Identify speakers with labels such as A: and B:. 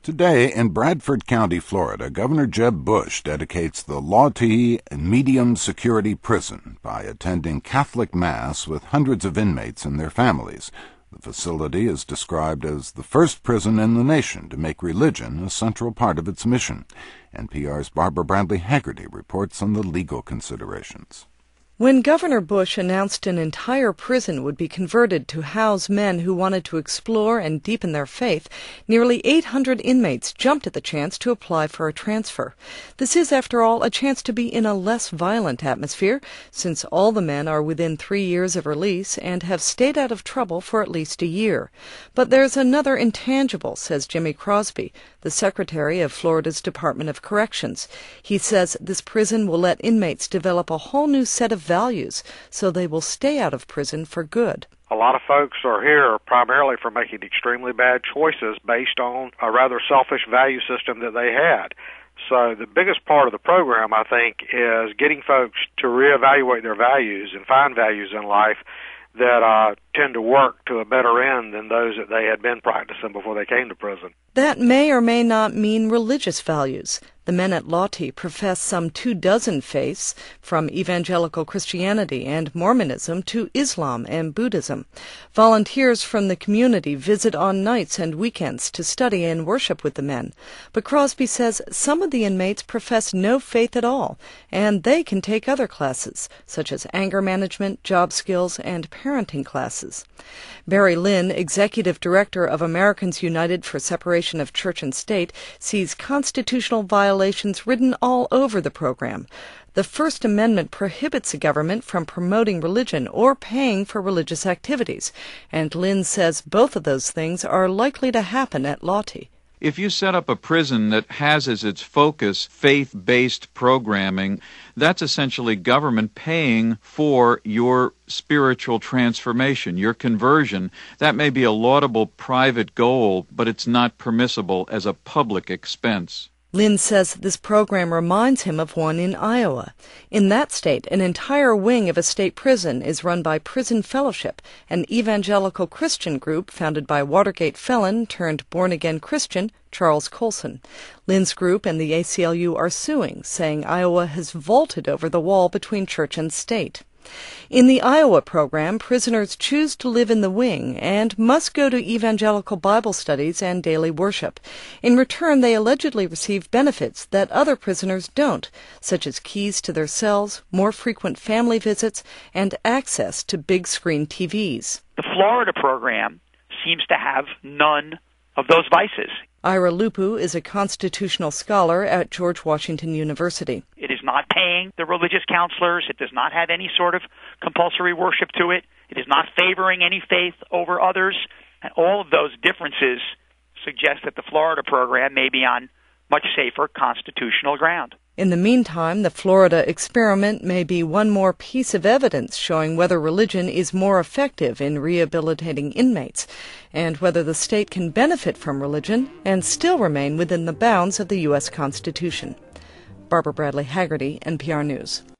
A: Today, in Bradford County, Florida, Governor Jeb Bush dedicates the Lawtee Medium Security Prison by attending Catholic Mass with hundreds of inmates and their families. The facility is described as the first prison in the nation to make religion a central part of its mission. NPR's Barbara Bradley Haggerty reports on the legal considerations.
B: When Governor Bush announced an entire prison would be converted to house men who wanted to explore and deepen their faith, nearly 800 inmates jumped at the chance to apply for a transfer. This is, after all, a chance to be in a less violent atmosphere, since all the men are within 3 years of release and have stayed out of trouble for at least a year. But there's another intangible, says Jimmy Crosby, the Secretary of Florida's Department of Corrections. He says this prison will let inmates develop a whole new set of values, so they will stay out of prison for good.
C: A lot of folks are here primarily for making extremely bad choices based on a rather selfish value system that they had. So the biggest part of the program, I think, is getting folks to reevaluate their values and find values in life that tend to work to a better end than those that they had been practicing before they came to prison.
B: That may or may not mean religious values. The men at Lawtee profess some 24 faiths, from evangelical Christianity and Mormonism to Islam and Buddhism. Volunteers from the community visit on nights and weekends to study and worship with the men. But Crosby says some of the inmates profess no faith at all, and they can take other classes, such as anger management, job skills, and parenting classes. Barry Lynn, Executive Director of Americans United for Separation of Church and State, sees constitutional violations written all over the program. The First Amendment prohibits the government from promoting religion or paying for religious activities, and Lynn says both of those things are likely to happen at Lawtee.
D: If you set up a prison that has as its focus faith-based programming, that's essentially government paying for your spiritual transformation, your conversion. That may be a laudable private goal, but it's not permissible as a public expense.
B: Lynn says this program reminds him of one in Iowa. In that state, an entire wing of a state prison is run by Prison Fellowship, an evangelical Christian group founded by Watergate felon turned born-again Christian Charles Colson. Lynn's group and the ACLU are suing, saying Iowa has vaulted over the wall between church and state. In the Iowa program, prisoners choose to live in the wing and must go to evangelical Bible studies and daily worship. In return, they allegedly receive benefits that other prisoners don't, such as keys to their cells, more frequent family visits, and access to big-screen TVs.
E: The Florida program seems to have none of those vices.
B: Ira Lupu is a constitutional scholar at George Washington University.
E: It is not paying the religious counselors. It does not have any sort of compulsory worship to it. It is not favoring any faith over others. And all of those differences suggest that the Florida program may be on much safer constitutional ground.
B: In the meantime, the Florida experiment may be one more piece of evidence showing whether religion is more effective in rehabilitating inmates, and whether the state can benefit from religion and still remain within the bounds of the U.S. Constitution. Barbara Bradley Haggerty, NPR News.